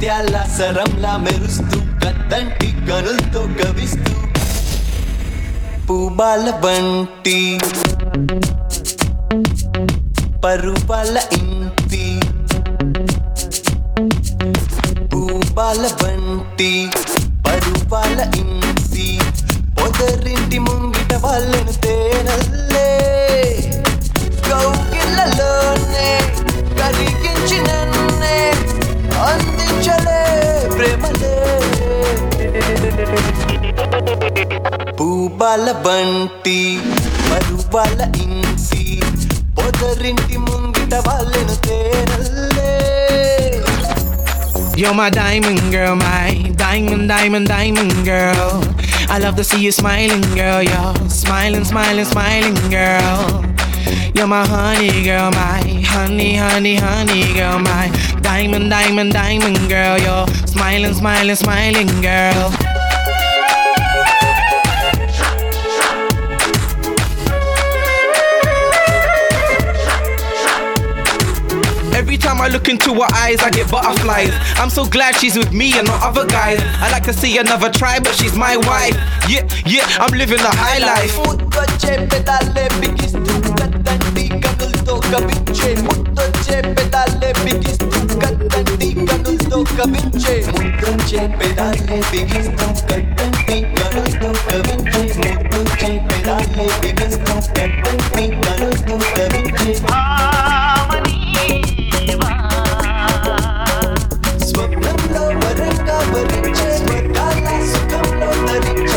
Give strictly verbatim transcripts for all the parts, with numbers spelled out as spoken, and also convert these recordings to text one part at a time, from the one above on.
ముత్యాల సరంలా మెరుస్తూ కత్తంటి కనులతో కవిస్తూ పూబాల బంటి పరువాల ఇంటి పూబాల బంటి పరువాల ఇంటి పొదరింటి ముంగిట వాళ్ళను తేనల్లే కౌగిళ్ళలోనే కరిగించి నన్నే అందించలే ప్రేమలే పూబాల బంటి పరువాల ఇంటి పొదరింటి ముంగిట వాళ్ళను తేనల్లే. You're my diamond girl, my diamond, diamond, diamond girl. I love to see you smiling, girl. You're smiling, smiling, smiling, girl. You're my honey girl, my honey, honey, honey girl, my diamond, diamond, diamond girl. You're smiling, smiling, smiling, girl. Every time I look into her eyes, I get butterflies. I'm so glad she's with me and not other guys. I like to see another try, but she's my wife. Yeah, yeah, I'm living the high life. ముద్దొచ్చే పెదాలే బిగిస్తూ కత్తంటి కనులతో కవించే ముద్దొచ్చే పెదాలే బిగిస్తూ కత్తంటి కనులతో కవించే ముద్దొచ్చే పెదాలే బిగిస్తూ కత్తంటి కనులతో కవించే ముద్దొచ్చే పెదాలే బిగిస్తూ కత్తంటి కనులతో కవించే స్వప్నంలో వరంగా వరించే స్వర్గాల సుఖంలో ధరించే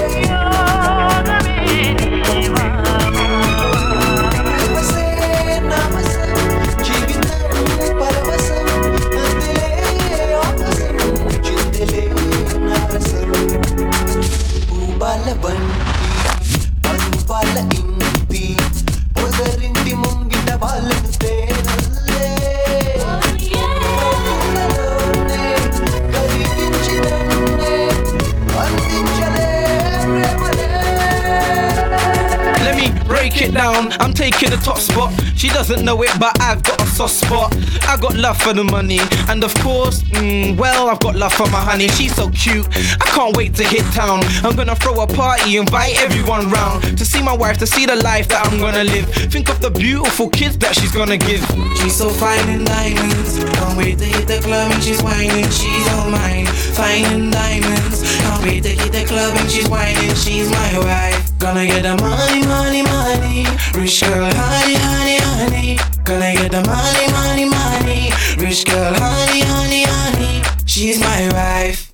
పరువాల ఇంటి పొదరింటి ముంగిట వాళ్ళను తేనల్లే కరిగించి నన్నే అందించలే ప్రేమలే. Let me break it down, I'm taking the top spot. She doesn't know it, but I've got a soft spot. I got love for the money, and of course, mm, well, I've got love for my honey. She's so cute, I can't wait to hit town. I'm gonna throw a party, invite everyone round to see my wife, to see the life that I'm gonna live. Think of the beautiful kids that she's gonna give. She's so fine in diamonds, can't wait to hit the club and she's whining. She's all mine, fine in diamonds, can't wait to hit the club and she's whining. She's my wife. Gonna get the money, money, money. Rich girl, honey, honey, honey. Gonna get the money, money, money. Rich girl, honey, honey, honey. She's my wife.